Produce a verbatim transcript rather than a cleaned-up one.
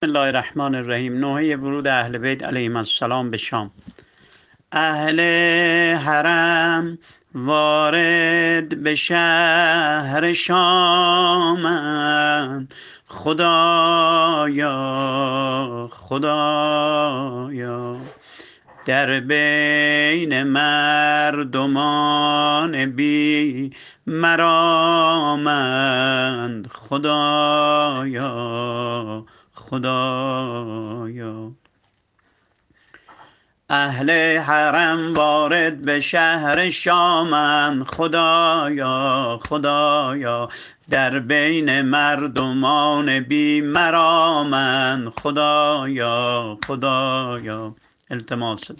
بسم الله الرحمن الرحیم. نوحه ورود اهل بیت علیهم السلام به شام. اهل حرم وارد به شهر شامند، خدایا خدایا در بین مردمان بی مرامند، خدایا خدایا. اهل حرم وارد به شهر شامند، خدایا خدایا در بین مردمان بی مرامند، خدایا خدایا. التماس